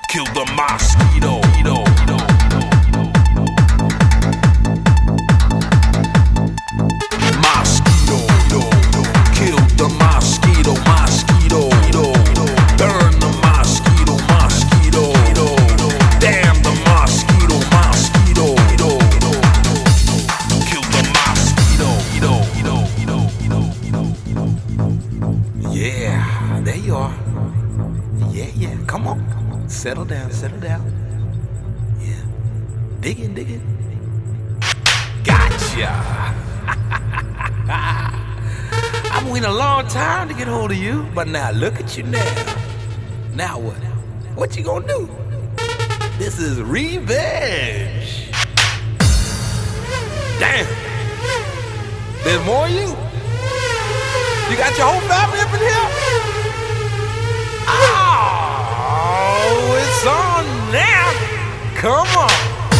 Kill the mosquito. Mosquito. Kill the mosquito. Mosquito. Burn the mosquito. Mosquito. Damn the mosquito. Mosquito. Kill the mosquito. Yeah, there you are. Yeah, come on. Settle down. Yeah. Dig in. Gotcha. I've been waiting a long time to get hold of you, but now look at you now. Now what? What you gonna do? This is revenge. Damn. There's more of you? You got your whole family up in here? Oh, it's on now. Come on.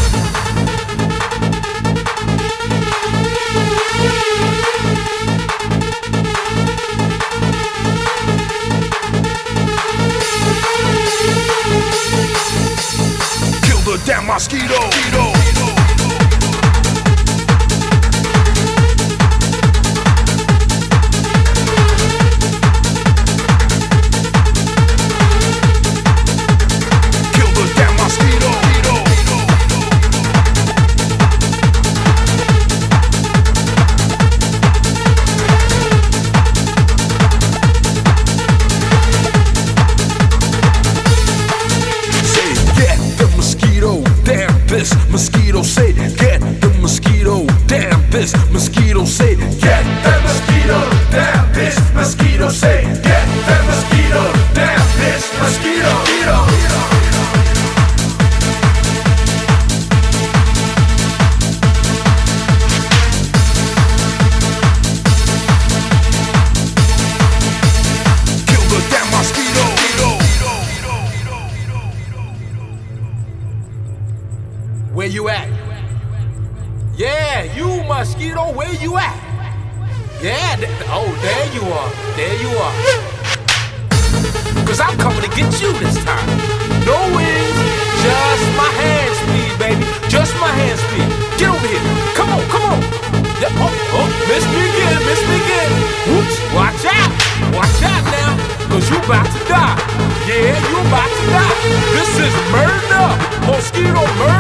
Kill the damn mosquito. This mosquito say, get the mosquito, damn this mosquito say, get the mosquito, damn this mosquito say, get the mosquito, damn this mosquito. Kill the damn mosquito. Where you at? Yeah, you mosquito, where you at? Yeah, there you are. Cause I'm coming to get you this time. No wings, just my hand speed, baby. Just my hand speed. Get over here. Come on. Yeah, oh, miss me again. Whoops, watch out now. Cause you about to die. Yeah, you about to die. This is murder. Mosquito murder.